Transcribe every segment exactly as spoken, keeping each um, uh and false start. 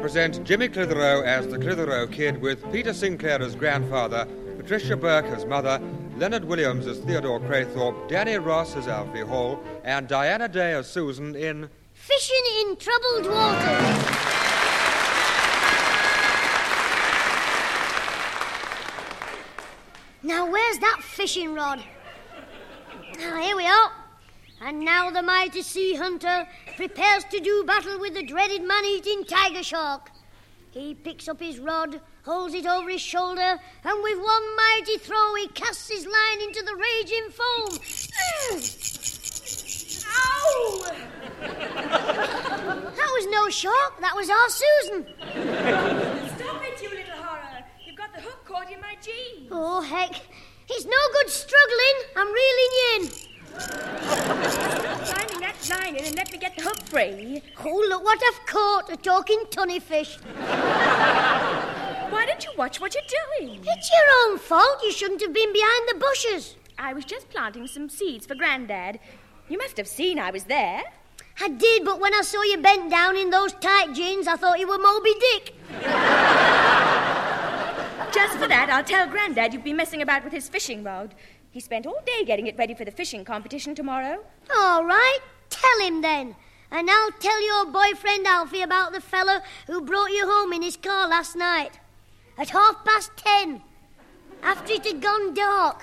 present Jimmy Clitheroe as the Clitheroe Kid with Peter Sinclair as grandfather, Patricia Burke as mother, Leonard Williams as Theodore Craythorpe, Danny Ross as Alfie Hall, and Diana Day as Susan in Fishing in Troubled Waters. Now, where's that fishing rod? Ah, here we are. And now the mighty sea hunter prepares to do battle with the dreaded man-eating tiger shark. He picks up his rod, holds it over his shoulder, and with one mighty throw he casts his line into the raging foam. Ow! That was no shark, that was our Susan. Stop it, you little horror. You've got the hook caught in my jeans. Oh, heck. It's no good struggling. I'm reeling you in. Climbing that line in and let me get the hook free. Oh, look what I've caught, a talking tunny fish. Why don't you watch what you're doing? It's your own fault. You shouldn't have been behind the bushes. I was just planting some seeds for Grandad. You must have seen I was there. I did, but when I saw you bent down in those tight jeans, I thought you were Moby Dick. Just for that, I'll tell Grandad you've been messing about with his fishing rod. He spent all day getting it ready for the fishing competition tomorrow. All right, tell him then. And I'll tell your boyfriend Alfie about the fella who brought you home in his car last night. At half past ten, after it had gone dark.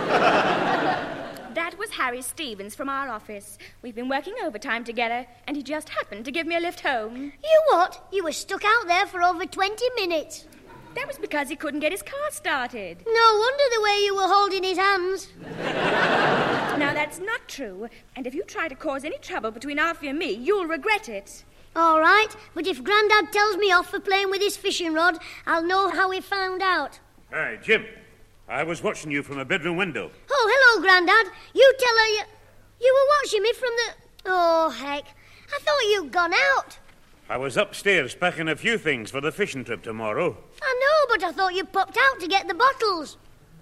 That was Harry Stevens from our office. We've been working overtime together, and he just happened to give me a lift home. You what? You were stuck out there for over twenty minutes. That was because he couldn't get his car started. No wonder the way you were holding his hands. Now, that's not true. And if you try to cause any trouble between Alfie and me, you'll regret it. All right, but if Grandad tells me off for playing with his fishing rod, I'll know how he found out. Hey, Jim, I was watching you from a bedroom window. Oh, hello, Grandad. You tell her you... You were watching me from the... Oh, heck. I thought you'd gone out. I was upstairs packing a few things for the fishing trip tomorrow. I know, but I thought you popped out to get the bottles.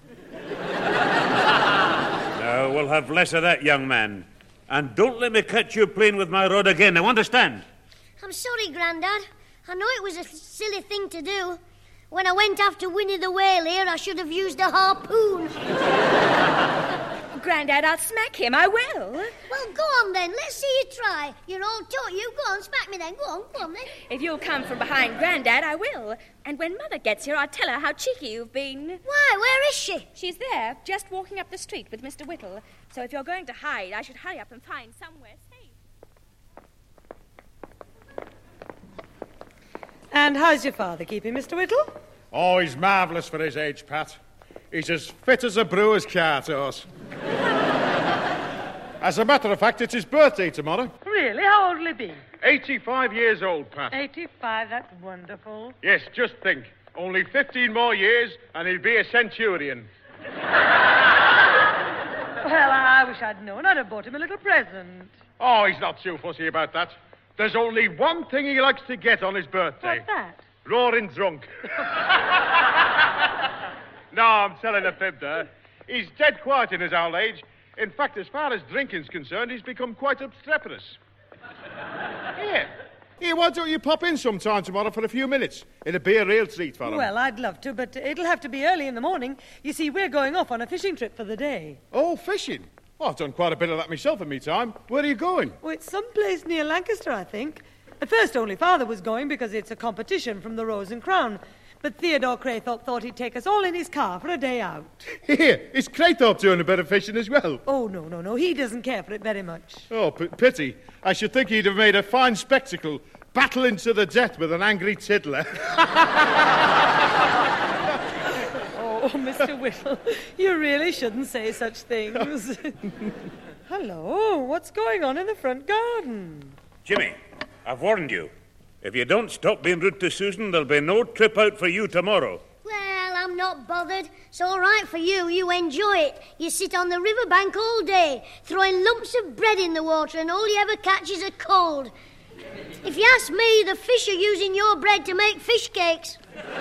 Now, we'll have less of that, young man. And don't let me catch you playing with my rod again, now understand? I'm sorry, Grandad. I know it was a silly thing to do. When I went after Winnie the Whale here, I should have used a harpoon. Grandad, I'll smack him, I will. Well, go on then. Let's see you try. You're all taught you. Go on, smack me then. Go on, go on then. If you'll come from behind Grandad, I will. And when Mother gets here, I'll tell her how cheeky you've been. Why, where is she? She's there, just walking up the street with Mister Whittle. So if you're going to hide, I should hurry up and find somewhere safe. And how's your father keeping, Mister Whittle? Oh, he's marvellous for his age, Pat. He's as fit as a brewer's cart horse. As a matter of fact, it's his birthday tomorrow. Really? How old will he be? eighty-five years old, Pat. eighty-five, that's wonderful. Yes, just think. Only fifteen more years and he'll be a centurion. Well, I wish I'd known. I'd have bought him a little present. Oh, he's not too fussy about that. There's only one thing he likes to get on his birthday. What's that? Roaring drunk. No, I'm telling a fib there. He's dead quiet in his old age. In fact, as far as drinking's concerned, he's become quite obstreperous. Here. Here, why don't you pop in sometime tomorrow for a few minutes? It'll be a real treat for him. Well, I'd love to, but it'll have to be early in the morning. You see, we're going off on a fishing trip for the day. Oh, fishing? Oh, I've done quite a bit of that myself in me time. Where are you going? Oh, it's someplace near Lancaster, I think. At first, only Father was going because it's a competition from the Rose and Crown. But Theodore Craythorpe thought he'd take us all in his car for a day out. Here, is Craythorpe doing a bit of fishing as well? Oh, no, no, no. He doesn't care for it very much. Oh, p- pity. I should think he'd have made a fine spectacle, battling to the death with an angry tiddler. Oh, Mister Whittle, you really shouldn't say such things. Hello, what's going on in the front garden? Jimmy, I've warned you. If you don't stop being rude to Susan, there'll be no trip out for you tomorrow. Well, I'm not bothered. It's all right for you. You enjoy it. You sit on the riverbank all day, throwing lumps of bread in the water, and all you ever catch is a cold. If you ask me, the fish are using your bread to make fish cakes.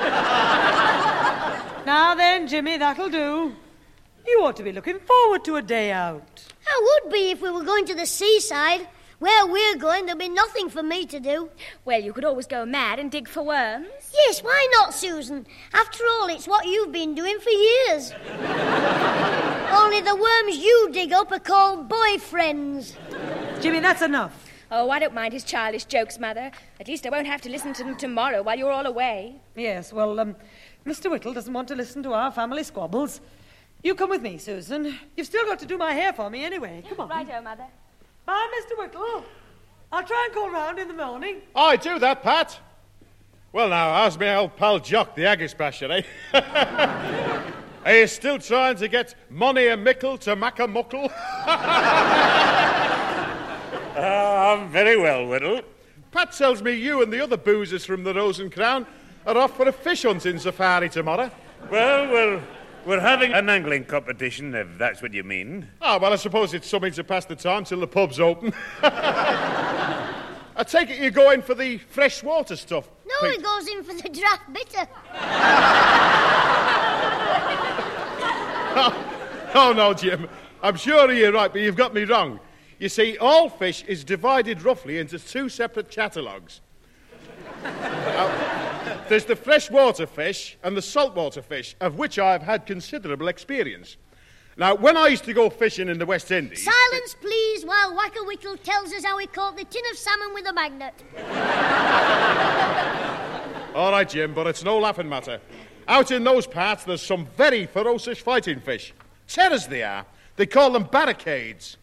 Now then, Jimmy, that'll do. You ought to be looking forward to a day out. I would be if we were going to the seaside. Where we're going, there'll be nothing for me to do. Well, you could always go mad and dig for worms. Yes, why not, Susan? After all, it's what you've been doing for years. Only the worms you dig up are called boyfriends. Jimmy, that's enough. Oh, I don't mind his childish jokes, Mother. At least I won't have to listen to them tomorrow while you're all away. Yes, well, um, Mister Whittle doesn't want to listen to our family squabbles. You come with me, Susan. You've still got to do my hair for me anyway. Come on. Righto, Mother. Bye, Mister Whittle. I'll try and call round in the morning. I do that, Pat. Well, now, how's my old pal Jock, the Haggis basher, eh? Are you still trying to get Money and Mickle to Macamuckle? Uh, I'm very well, Whittle. Pat tells me you and the other boozers from the Rose and Crown are off for a fish hunting safari tomorrow. Well, we're, we're having an angling competition, if that's what you mean. Ah, well, I suppose it's something to pass the time till the pub's open. I take it you're going for the freshwater stuff. No, Pete. he goes in for the draft bitter. oh, oh, no, Jim. I'm sure you're right, but you've got me wrong. You see, all fish is divided roughly into two separate catalogues. uh, there's the freshwater fish and the saltwater fish, of which I've had considerable experience. Now, when I used to go fishing in the West Indies... Silence, please, while Wacker Whittle tells us how he caught the tin of salmon with a magnet. All right, Jim, but it's no laughing matter. Out in those parts, there's some very ferocious fighting fish. Terrors they are. They call them barricades.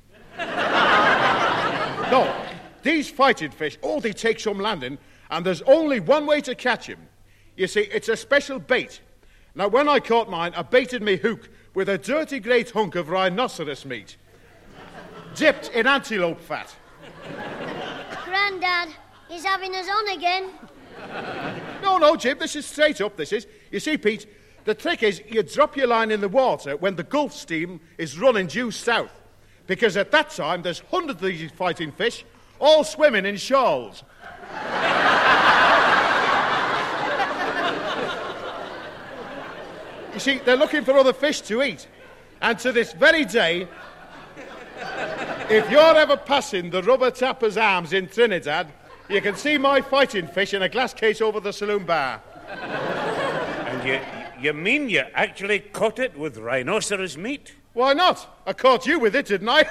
No, these fighting fish, oh, they take some landing, and there's only one way to catch them. You see, it's a special bait. Now, when I caught mine, I baited me hook with a dirty great hunk of rhinoceros meat, dipped in antelope fat. Grandad, he's having us on again. No, no, Jim, this is straight up, this is. You see, Pete, the trick is you drop your line in the water when the Gulf Stream is running due south. Because at that time, there's hundreds of these fighting fish, all swimming in shoals. You see, they're looking for other fish to eat. And to this very day, if you're ever passing the Rubber Tappers Arms in Trinidad, you can see my fighting fish in a glass case over the saloon bar. And you, you mean you actually caught it with rhinoceros meat? Why not? I caught you with it, didn't I?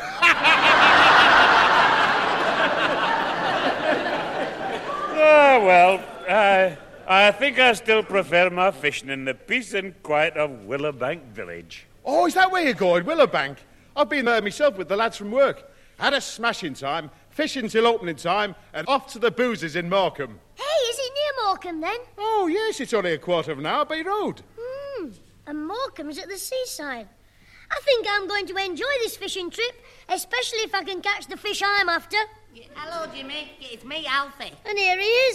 Ah, well, I, I think I still prefer my fishing in the peace and quiet of Willowbank Village. Oh, is that where you're going, Willowbank? I've been there myself with the lads from work. Had a smashing time, fishing till opening time, and off to the boozers in Morecambe. Hey, is it near Morecambe, then? Oh, yes, it's only a quarter of an hour by road. Hmm, and Morecambe's at the seaside. I think I'm going to enjoy this fishing trip, especially if I can catch the fish I'm after. Yeah, hello, Jimmy. It's me, Alfie. And here he is.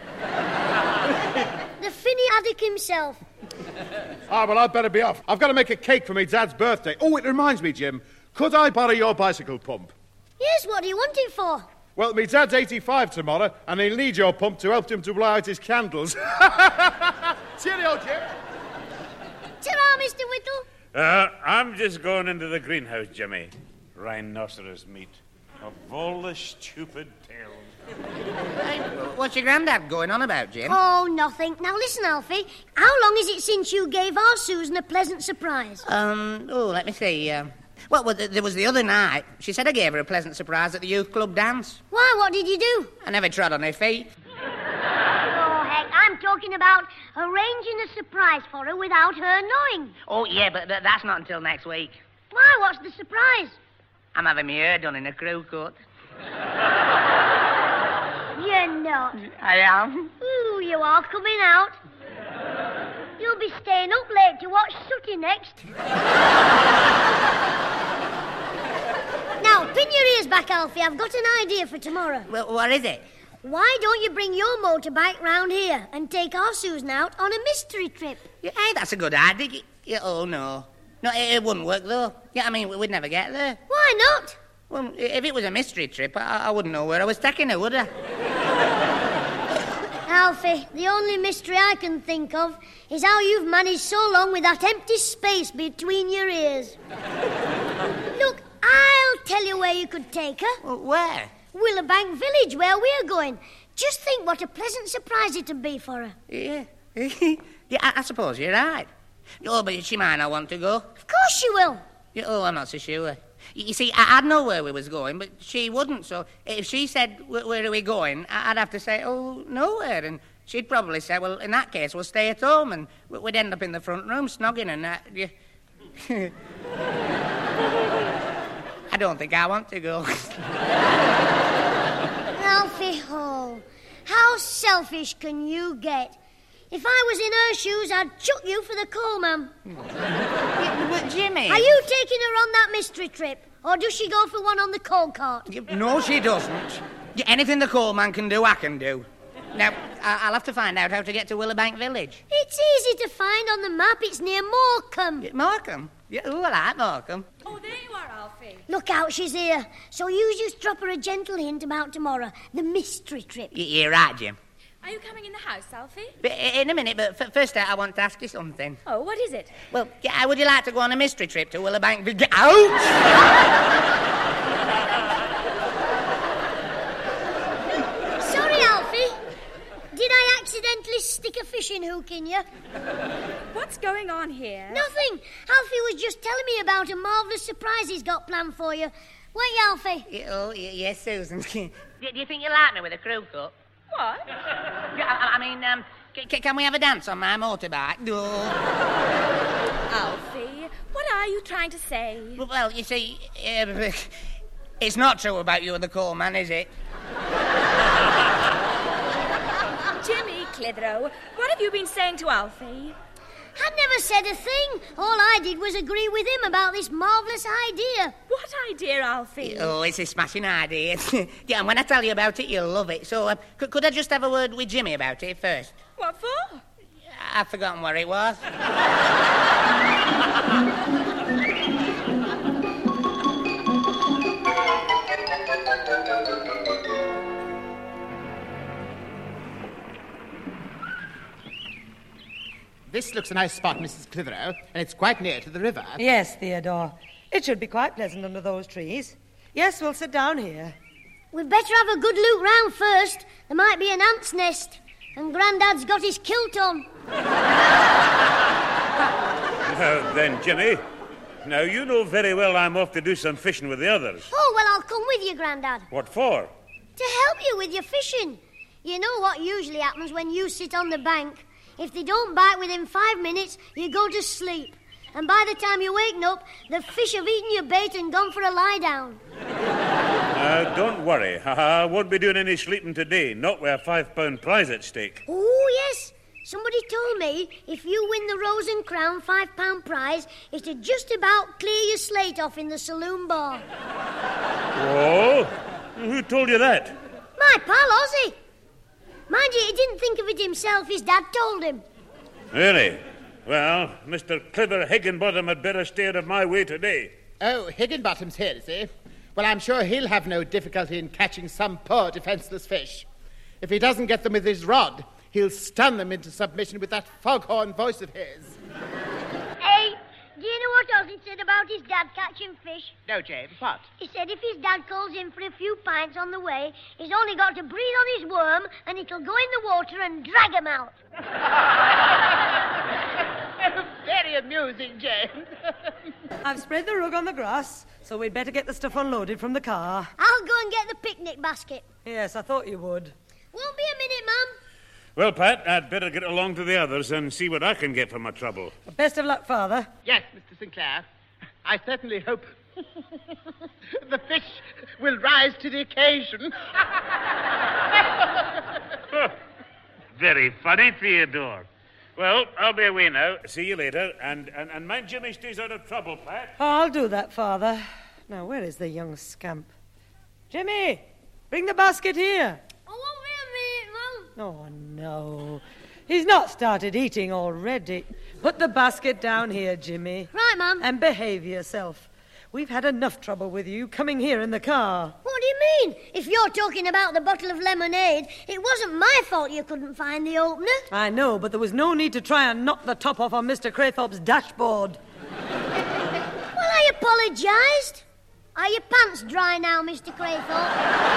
The finny haddock himself. Ah, well, I'd better be off. I've got to make a cake for my dad's birthday. Oh, it reminds me, Jim. Could I borrow your bicycle pump? Yes, what do you want it for? Well, my dad's eighty-five tomorrow, and he'll need your pump to help him to blow out his candles. Cheerio, Jim. Ta-ra, Mister Whittle. Uh, I'm just going into the greenhouse, Jimmy. Rhinoceros meat. Of all the stupid tales. Hey, what's your granddad going on about, Jim? Oh, nothing. Now listen, Alfie. How long is it since you gave our Susan a pleasant surprise? Um, oh, let me see. Uh, well, well, there was the other night. She said I gave her a pleasant surprise at the youth club dance. Why, what did you do? I never trod on her feet. Oh, heck, I'm talking about arranging a surprise for her without her knowing. Oh, yeah, but th- that's not until next week. Why, what's the surprise? I'm having my hair done in a crew cut. You're not. I am. Ooh, you are coming out. You'll be staying up late to watch Sooty next. Now, pin your ears back, Alfie. I've got an idea for tomorrow. Well, what is it? Why don't you bring your motorbike round here and take our Susan out on a mystery trip? Yeah, hey, that's a good idea. Yeah, oh, no. No, it, it wouldn't work, though. Yeah, I mean, we'd never get there. Why not? Well, if it was a mystery trip, I, I wouldn't know where I was taking her, would I? Alfie, the only mystery I can think of is how you've managed so long with that empty space between your ears. Look, I'll tell you where you could take her. Well, where? Willowbank Village, where we're going. Just think what a pleasant surprise it'd be for her. Yeah. yeah, I, I suppose you're right. Oh, but she might not want to go. Of course she will. Yeah, oh, I'm not so sure. You see, I, I'd know where we was going, but she wouldn't, so if she said, where, where are we going, I'd have to say, oh, nowhere, and she'd probably say, well, in that case, we'll stay at home, and we'd end up in the front room snogging and that. Yeah. I don't think I want to go. Alfie Hall, how selfish can you get? If I was in her shoes, I'd chuck you for the coalman. But Jimmy... Are you taking her on that mystery trip? Or does she go for one on the coal cart? No, she doesn't. Anything the coalman can do, I can do. Now, I'll have to find out how to get to Willowbank Village. It's easy to find on the map. It's near Morecambe. Morecambe? Yeah, oh, I like Morecambe. Oh, there you are, Alfie. Look out, she's here. So you just drop her a gentle hint about tomorrow, the mystery trip. Y- you're right, Jim. Are you coming in the house, Alfie? But in a minute, but f- first I want to ask you something. Oh, what is it? Well, yeah, would you like to go on a mystery trip to Willowbank Village? Ouch! Sorry, Alfie. Did I accidentally stick a fishing hook in you? What's going on here? Nothing. Alfie was just telling me about a marvellous surprise he's got planned for you. Weren't you, Alfie? Oh, y- yes, Susan. do, do you think you like me with a crew cut? What? Yeah, I, I mean, um, c- c- can we have a dance on my motorbike? No. Alfie, what are you trying to say? Well, you see, uh, it's not true about you and the coalman, is it? Jimmy Clitheroe, what have you been saying to Alfie? I never said a thing. All I did was agree with him about this marvellous idea. What idea, Alfie? Oh, it's a smashing idea. Yeah, and when I tell you about it, you'll love it. So, uh, could, could I just have a word with Jimmy about it first? What for? I've forgotten where it was. This looks a nice spot, Missus Clitheroe, and it's quite near to the river. Yes, Theodore. It should be quite pleasant under those trees. Yes, we'll sit down here. We'd better have a good look round first. There might be an ant's nest. And Grandad's got his kilt on. Now then, Jimmy. Now, you know very well I'm off to do some fishing with the others. Oh, well, I'll come with you, Grandad. What for? To help you with your fishing. You know what usually happens when you sit on the bank. If they don't bite within five minutes, you go to sleep. And by the time you waken up, the fish have eaten your bait and gone for a lie-down. Uh, don't worry. I won't be doing any sleeping today, not with a five-pound prize at stake. Oh, yes. Somebody told me if you win the Rose and Crown five-pound prize, it'd just about clear your slate off in the saloon bar. Oh? Who told you that? My pal, Ozzy. Mind you, he didn't think of it himself. His dad told him. Really? Well, Mister Cliver Higginbottom had better stay out of my way today. Oh, Higginbottom's here, is he? Well, I'm sure he'll have no difficulty in catching some poor defenseless fish. If he doesn't get them with his rod, he'll stun them into submission with that foghorn voice of his. Hey, do you know what Ozzy said about his dad catching fish? No, James, what? He said if his dad calls in for a few pints on the way, he's only got to breathe on his worm and it'll go in the water and drag him out. Very amusing, James. I've spread the rug on the grass, so we'd better get the stuff unloaded from the car. I'll go and get the picnic basket. Yes, I thought you would. Won't be a minute, Mum. Well, Pat, I'd better get along to the others and see what I can get for my trouble. Best of luck, Father. Yes, Mister Sinclair. I certainly hope the fish will rise to the occasion. Very funny, Theodore. Well, I'll be away now. See you later. And, and, and mind Jimmy stays out of trouble, Pat. Oh, I'll do that, Father. Now, where is the young scamp? Jimmy, bring the basket here. I won't be a minute, Mum. Oh, no. He's not started eating already. Put the basket down here, Jimmy. Right, Mum. And behave yourself. We've had enough trouble with you coming here in the car. What do you mean? If you're talking about the bottle of lemonade, it wasn't my fault you couldn't find the opener. I know, but there was no need to try and knock the top off on Mister Craythorpe's dashboard. Well, I apologised. Are your pants dry now, Mister Craythorpe?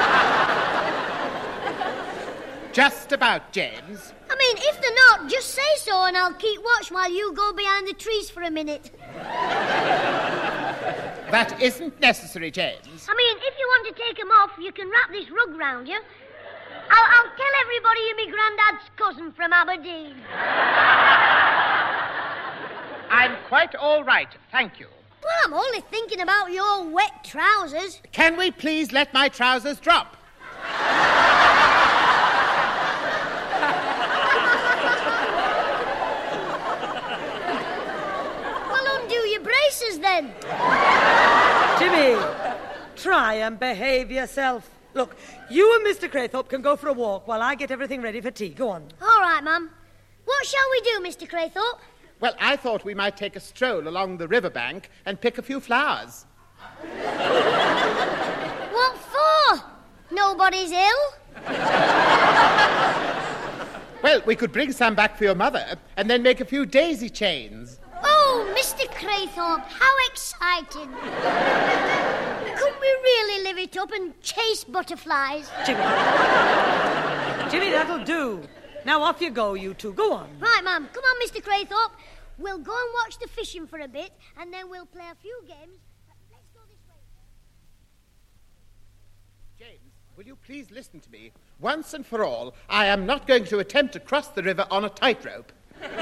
Just about, James. I mean, if they're not, just say so and I'll keep watch while you go behind the trees for a minute. That isn't necessary, James. I mean, if you want to take 'em off, you can wrap this rug round you. I'll, I'll tell everybody you're my granddad's cousin from Aberdeen. I'm quite all right, thank you. Well, I'm only thinking about your wet trousers. Can we please let my trousers drop? Well, undo your braces then. Jimmy, try and behave yourself. Look, you and Mister Craythorpe can go for a walk while I get everything ready for tea. Go on. All right, Mum. What shall we do, Mister Craythorpe? Well, I thought we might take a stroll along the riverbank and pick a few flowers. What for? Nobody's ill? Well, we could bring some back for your mother and then make a few daisy chains. Oh, Mister Craythorpe, how exciting. Couldn't we really live it up and chase butterflies? Jimmy. Jimmy, that'll do. Now off you go, you two. Go on. Right, Mum. Come on, Mister Craythorpe. We'll go and watch the fishing for a bit, and then we'll play a few games. Let's go this way. James, will you please listen to me? Once and for all, I am not going to attempt to cross the river on a tightrope.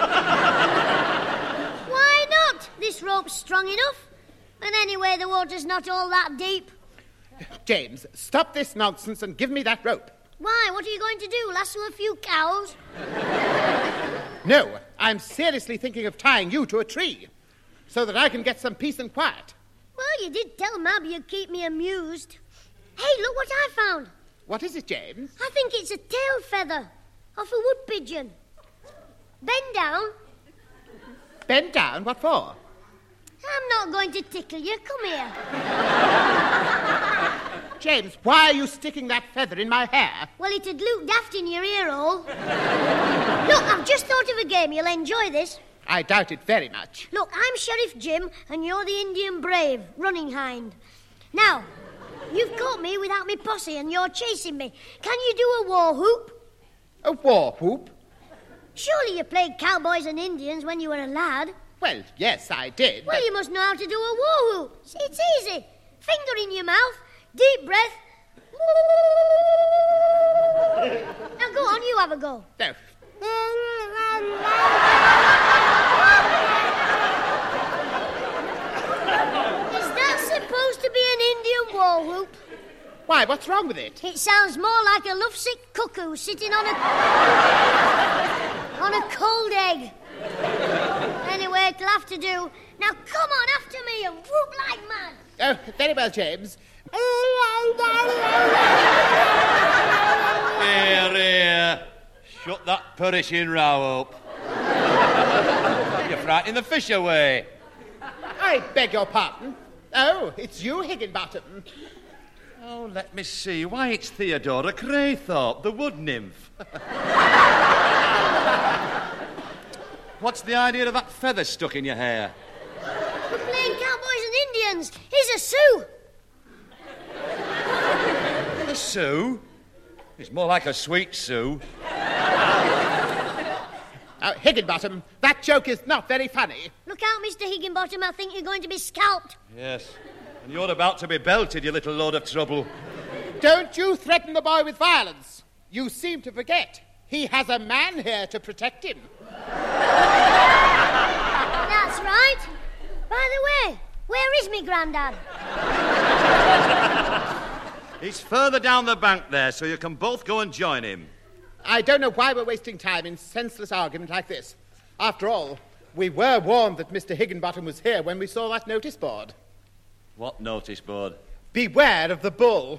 Why not? This rope's strong enough. And anyway, the water's not all that deep. James, stop this nonsense and give me that rope. Why? What are you going to do? Lasso a few cows? No, I'm seriously thinking of tying you to a tree so that I can get some peace and quiet. Well, you did tell Mab you'd keep me amused. Hey, look what I found. What is it, James? I think it's a tail feather off a wood pigeon. Bend down. Bend down? What for? I'm not going to tickle you. Come here. James, why are you sticking that feather in my hair? Well, it'd look daft in your ear hole. Look, I've just thought of a game. You'll enjoy this. I doubt it very much. Look, I'm Sheriff Jim, and you're the Indian Brave, running hind. Now, you've caught me without me posse, and you're chasing me. Can you do a war whoop? A war whoop? Surely you played cowboys and Indians when you were a lad. Well, yes, I did. Well, but... you must know how to do a war whoop. It's easy. Finger in your mouth, deep breath. Now go on, you have a go. No. Is that supposed to be an Indian war whoop? Why, what's wrong with it? It sounds more like a lovesick cuckoo sitting on a... on a cold egg. Anyway, it'll have to do. Now come on after me and whoop like mad. Oh, very well, James. Here, here. Shut that perishing row up. You're frightening the fish away. I beg your pardon. Oh, it's you, Higginbottom. Oh, let me see. Why, it's Theodora Craythorpe, the wood nymph. What's the idea of that feather stuck in your hair? We're playing cowboys and Indians. Here's a Sioux. A Sioux? It's more like a sweet Sioux. Oh, Higginbottom, that joke is not very funny. Look out, Mister Higginbottom. I think you're going to be scalped. Yes. And you're about to be belted, you little load of trouble. Don't you threaten the boy with violence. You seem to forget. He has a man here to protect him. That's right. By the way, where is me granddad? He's further down the bank there, so you can both go and join him. I don't know why we're wasting time in senseless argument like this. After all, we were warned that Mister Higginbottom was here when we saw that notice board. What notice board? Beware of the bull.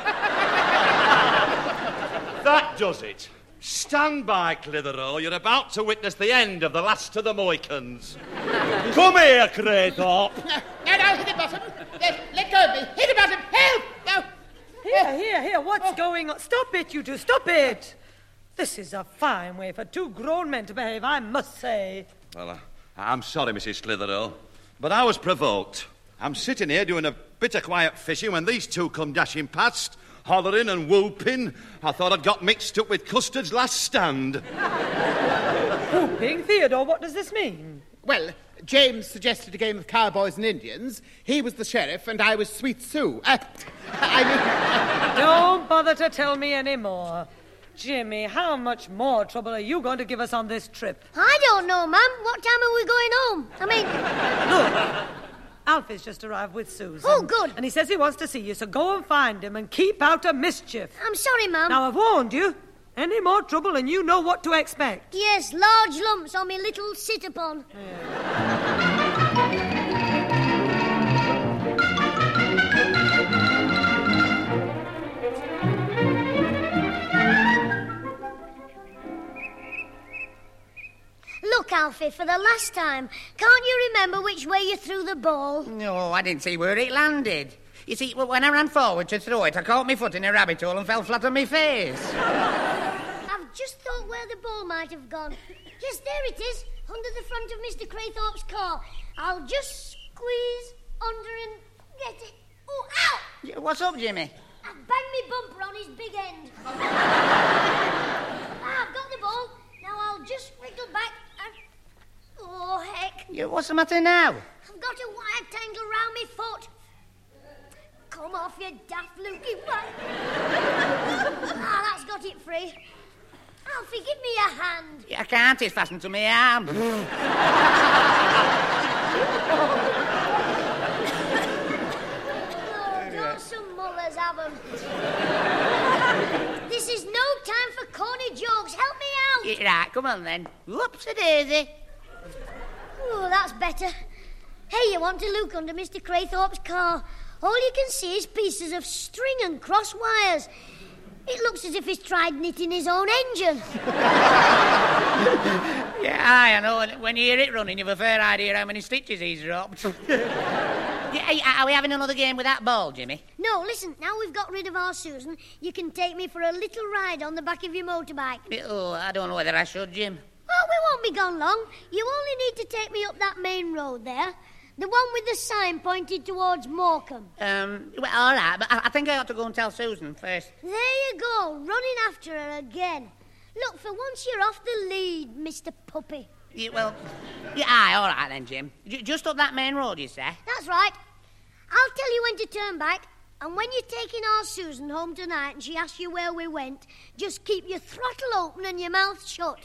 That does it. Stand by, Clitheroe. You're about to witness the end of the last of the Mohicans. Come here, Craythorpe. No, no, no, Higginbottom. Let, let go of me. Higginbottom, help! No. Here, here, here. What's going on? Stop it, you two. Stop it. This is a fine way for two grown men to behave, I must say. Well, uh, I'm sorry, Missus Clitheroe, but I was provoked. I'm sitting here doing a bit of quiet fishing when these two come dashing past, hollering and whooping. I thought I'd got mixed up with Custard's last stand. Whooping? Theodore, what does this mean? Well, James suggested a game of cowboys and Indians. He was the sheriff and I was Sweet Sue. Uh, I mean... Don't bother to tell me any more. Jimmy, how much more trouble are you going to give us on this trip? I don't know, Mum. What time are we going home? I mean... Look, Alfie's just arrived with Susan. Oh, good. And he says he wants to see you, so go and find him and keep out of mischief. I'm sorry, Mum. Now, I've warned you. Any more trouble and you know what to expect. Yes, large lumps on me little sit-upon. Yeah. Look, Alfie, for the last time, can't you remember which way you threw the ball? No, I didn't see where it landed. You see, when I ran forward to throw it, I caught my foot in a rabbit hole and fell flat on my face. I've just thought where the ball might have gone. Yes, there it is, under the front of Mister Craythorpe's car. I'll just squeeze under and get it. Oh, ow! Yeah, what's up, Jimmy? I've banged me bumper on his big end. ah, I've got the ball. Now I'll just wriggle back and... Oh, heck. Yeah, what's the matter now? I've got a wire tangle round me foot. Come off, you daft-looking one. ah, that's got it free. Alfie, give me a hand. Yeah, I can't. It's fastened to my arm. oh, don't some mothers have them. This is no time for corny jokes. Help me out. Yeah, right, come on then. Whoops-a-daisy. Oh, that's better. Hey, you want to look under Mister Craythorpe's car? All you can see is pieces of string and cross wires. It looks as if he's tried knitting his own engine. yeah, aye, I know. When you hear it running, you've a fair idea how many stitches he's dropped. yeah, are we having another game with that ball, Jimmy? No, listen, now we've got rid of our Susan, you can take me for a little ride on the back of your motorbike. Oh, I don't know whether I should, Jim. Well, we won't be gone long. You only need to take me up that main road there. The one with the sign pointed towards Morecambe. Um, well, all right, but I, I think I ought to go and tell Susan first. There you go, running after her again. Look, for once you're off the lead, Mister Puppy. Yeah, well, yeah, aye, all right then, Jim. J- just up that main road, you say? That's right. I'll tell you when to turn back, and when you're taking our Susan home tonight and she asks you where we went, just keep your throttle open and your mouth shut.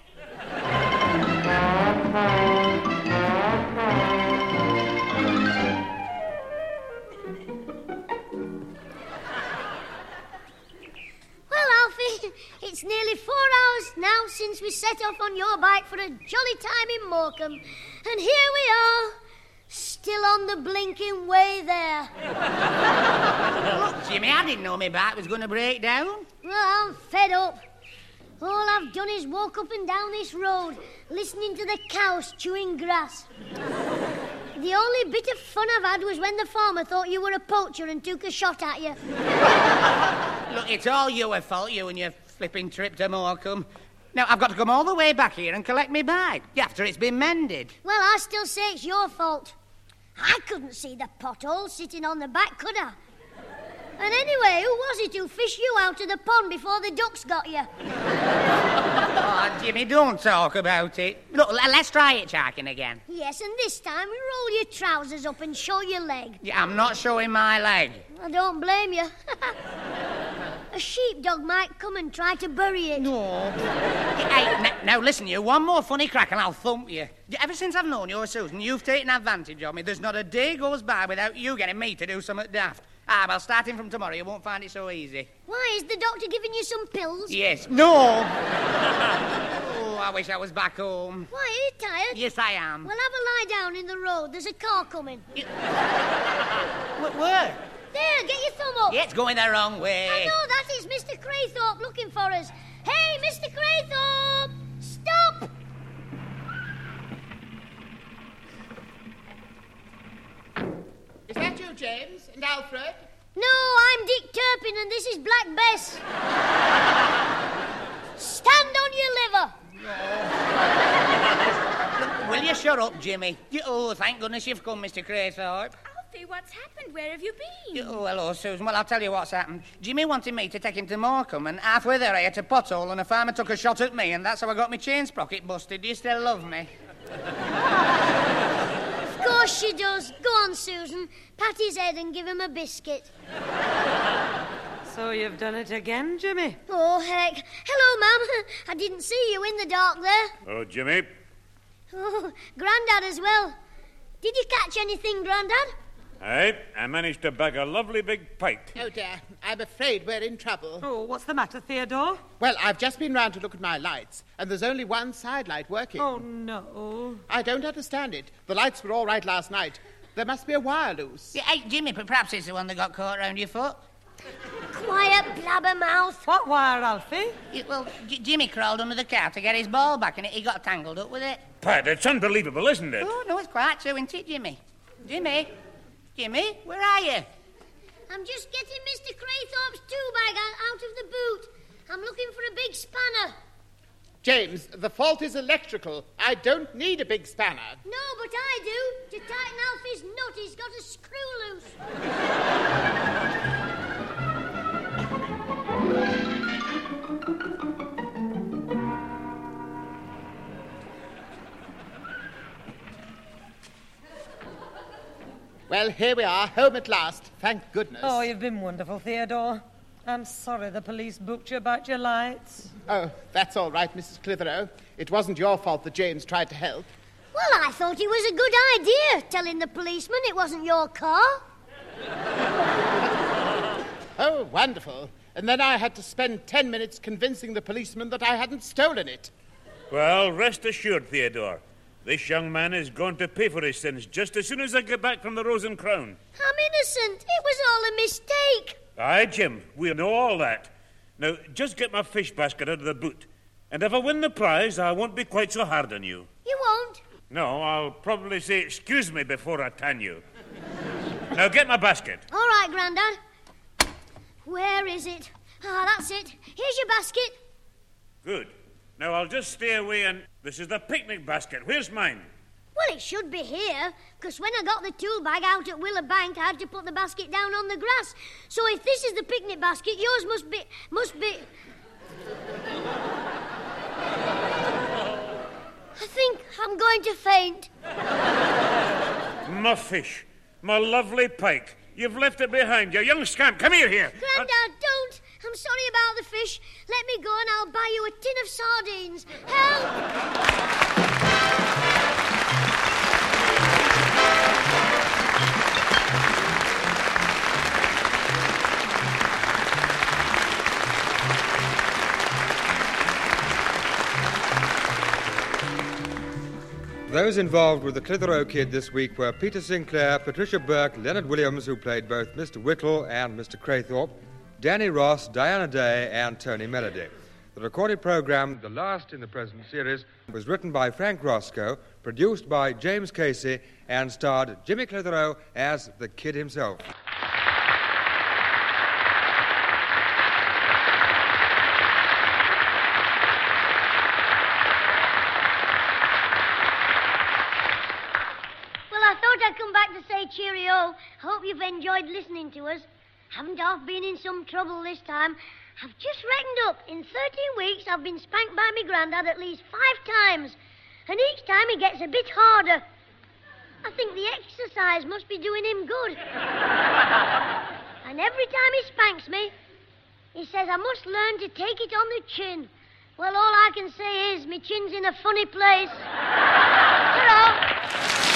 Well, Alfie, it's nearly four hours now since we set off on your bike for a jolly time in Morecambe. And here we are, still on the blinking way there. Look, Jimmy, I didn't know my bike was going to break down. Well, I'm fed up. All I've done is walk up and down this road, listening to the cows chewing grass. The only bit of fun I've had was when the farmer thought you were a poacher and took a shot at you. Look, it's all your fault, you and your flipping trip to Morecambe. Now, I've got to come all the way back here and collect me bike after it's been mended. Well, I still say it's your fault. I couldn't see the pothole sitting on the back, could I? And anyway, who was it who fished you out of the pond before the ducks got you? Oh, Jimmy, don't talk about it. Look, let's try hitchhiking again. Yes, and this time roll your trousers up and show your leg. Yeah, I'm not showing my leg. I don't blame you. A sheepdog might come and try to bury it. No. Hey, n- now listen, you, one more funny crack and I'll thump you. Ever since I've known you, Susan, you've taken advantage of me. There's not a day goes by without you getting me to do something daft. Ah, well, starting from tomorrow, you won't find it so easy. Why, is the doctor giving you some pills? Yes. No! Oh, I wish I was back home. Why, are you tired? Yes, I am. Well, have a lie down in the road. There's a car coming. You... Where? There, get your thumb up. Yeah, it's going the wrong way. I know, that is Mister Craythorpe looking for us. Hey, Mister Craythorpe! Stop! Is that you, James? And Alfred? No, I'm Dick Turpin and this is Black Bess. Stand on your liver. Look, will you shut up, Jimmy? You, oh, thank goodness you've come, Mister Craythorpe. Alfie, what's happened? Where have you been? Oh, hello, Susan. Well, I'll tell you what's happened. Jimmy wanted me to take him to Morecambe, and halfway there I hit a pothole, and a farmer took a shot at me, and that's how I got my chain sprocket busted. Do you still love me? Of course she does. Go on, Susan. Pat his head and give him a biscuit. So you've done it again, Jimmy? Oh, heck. Hello, Mum. I didn't see you in the dark there. Oh, Jimmy. Oh, Grandad as well. Did you catch anything, Grandad? Aye, I managed to bag a lovely big pike. Oh, dear. I'm afraid we're in trouble. Oh, what's the matter, Theodore? Well, I've just been round to look at my lights, and there's only one side light working. Oh, no. I don't understand it. The lights were all right last night. There must be a wire loose. Yeah, hey, Jimmy, but perhaps it's the one that got caught round your foot. Quiet, blabbermouth. What wire, Alfie? Yeah, well, J- Jimmy crawled under the car to get his ball back, and he got tangled up with it. Pat, it's unbelievable, isn't it? Oh, no, it's quite true, isn't it, Jimmy? Jimmy? Jimmy, where are you? I'm just getting Mister Craythorpe's tool-bag out of the boot. I'm looking for a big spanner. James, the fault is electrical. I don't need a big spanner. No, but I do. To tighten Alfie's nut, he's got a screw loose. Well, here we are, home at last. Thank goodness. Oh, you've been wonderful, Theodore. I'm sorry the police booked you about your lights. Oh, that's all right, Missus Clitheroe. It wasn't your fault that James tried to help. Well, I thought it was a good idea, telling the policeman it wasn't your car. Oh, wonderful. And then I had to spend ten minutes convincing the policeman that I hadn't stolen it. Well, rest assured, Theodore. This young man is going to pay for his sins just as soon as I get back from the Rose and Crown. I'm innocent. It was all a mistake. Aye, Jim, we know all that. Now, just get my fish basket out of the boot. And if I win the prize, I won't be quite so hard on you. You won't? No, I'll probably say excuse me before I tan you. Now, get my basket. All right, Grandad. Where is it? Ah, that's it. Here's your basket. Good. Now, I'll just stay away and... This is the picnic basket. Where's mine? Well, it should be here, because when I got the tool bag out at Willow Bank, I had to put the basket down on the grass. So if this is the picnic basket, yours must be... must be... I think I'm going to faint. My fish. My lovely pike. You've left it behind, you young scamp. Come here, here. Grandad, I'll... don't. I'm sorry about the fish. Let me go and I'll buy you a tin of sardines. Help! Those involved with the Clitheroe Kid this week were Peter Sinclair, Patricia Burke, Leonard Williams, who played both Mister Whittle and Mister Craythorpe, Danny Ross, Diana Day, and Tony Melody. The recorded program, the last in the present series, was written by Frank Roscoe, produced by James Casey, and starred Jimmy Clitheroe as the Kid himself. I'd come back to say cheerio. Hope you've enjoyed listening to us. Haven't half been in some trouble this time. I've just reckoned up. In thirteen weeks, I've been spanked by my Grandad at least five times. And each time he gets a bit harder. I think the exercise must be doing him good. And every time he spanks me, he says I must learn to take it on the chin. Well, all I can say is my chin's in a funny place. Ta-ra.